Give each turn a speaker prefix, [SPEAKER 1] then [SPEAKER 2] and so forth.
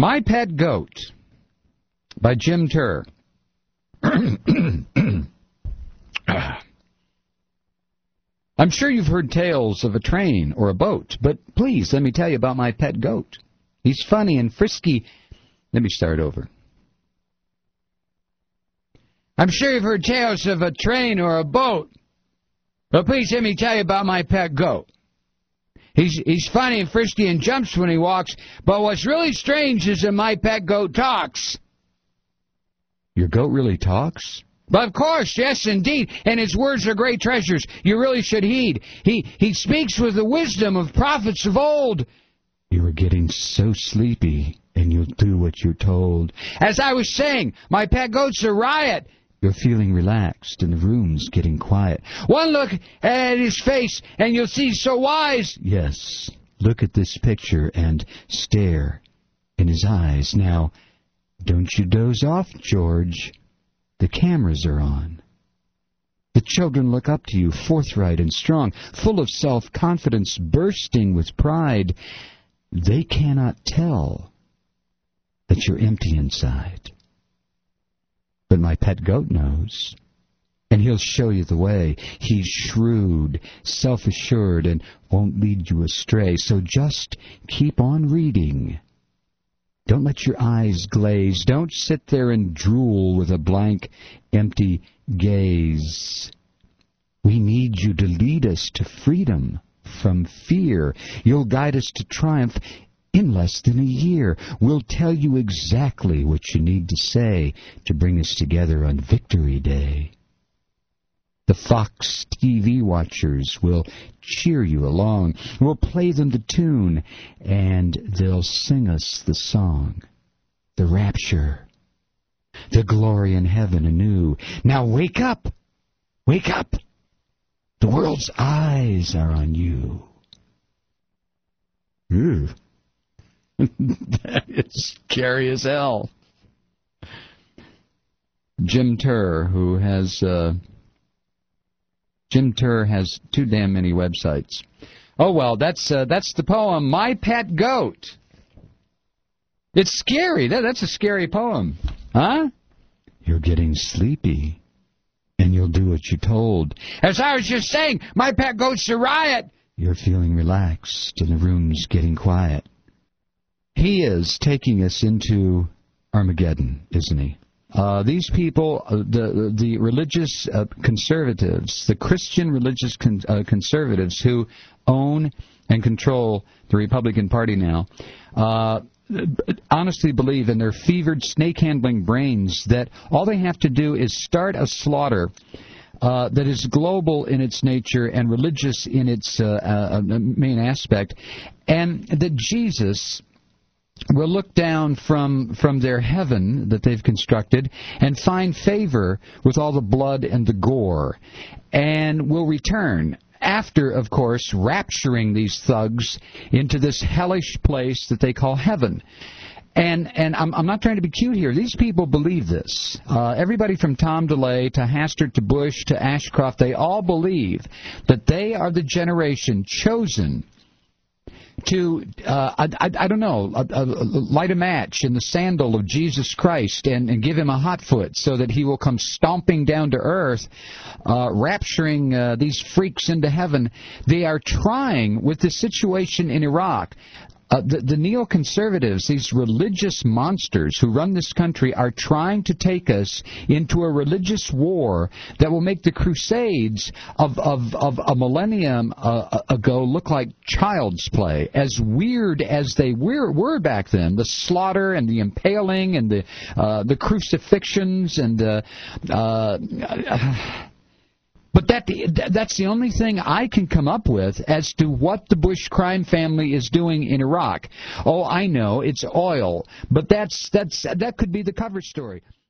[SPEAKER 1] My Pet Goat by Jim Turr. I'm sure you've heard tales of a train or a boat, but please let me tell you about my pet goat. He's funny and frisky. Let me start over. I'm sure you've heard tales of a train or a boat, but please let me tell you about my pet goat. He's funny and frisky and jumps when he walks, but what's really strange is that my pet goat talks. Your goat really talks? But of course, yes, indeed, and his words are great treasures. You really should heed. He speaks with the wisdom of prophets of old. You are getting so sleepy, and you'll do what you're told. As I was saying, my pet goat's a riot. You're feeling relaxed, and the room's getting quiet. One look at his face, and you'll see so wise. Yes, look at this picture and stare in his eyes. Now, don't you doze off, George. The cameras are on. The children look up to you, forthright and strong, full of self-confidence, bursting with pride. They cannot tell that you're empty inside. But my pet goat knows, and he'll show you the way. He's shrewd, self-assured, and won't lead you astray. So just keep on reading. Don't let your eyes glaze. Don't sit there and drool with a blank, empty gaze. We need you to lead us to freedom from fear. You'll guide us to triumph in less than a year. We'll tell you exactly what you need to say to bring us together on Victory Day. The Fox TV watchers will cheer you along. We'll play them the tune, and they'll sing us the song, the rapture, the glory in heaven anew. Now wake up! Wake up! The world's eyes are on you. Ew. That is scary as hell. Jim Turr, who has... Jim Turr has too damn many websites. Oh, well, that's the poem, My Pet Goat. It's scary. That's a scary poem. Huh? You're getting sleepy, and you'll do what you're told. As I was just saying, my pet goat's a riot. You're feeling relaxed, and the room's getting quiet. He is taking us into Armageddon, isn't he? These people, the religious conservatives, the Christian religious conservatives who own and control the Republican Party now, honestly believe in their fevered, snake-handling brains that all they have to do is start a slaughter that is global in its nature and religious in its main aspect, and that Jesus will look down from their heaven that they've constructed and find favor with all the blood and the gore, and will return after, of course, rapturing these thugs into this hellish place that they call heaven. And I'm not trying to be cute here. These people believe this. Everybody from Tom DeLay to Hastert to Bush to Ashcroft, they all believe that they are the generation chosen to, I don't know, light a match in the sandal of Jesus Christ and give him a hot foot so that he will come stomping down to earth, rapturing these freaks into heaven. They are trying, with the situation in Iraq, the neoconservatives, these religious monsters who run this country, are trying to take us into a religious war that will make the Crusades of a millennium ago look like child's play. As weird as they were back then, the slaughter and the impaling and the crucifixions and but that's the only thing I can come up with as to what the Bush crime family is doing in Iraq. Oh, I know, it's oil, but that could be the cover story.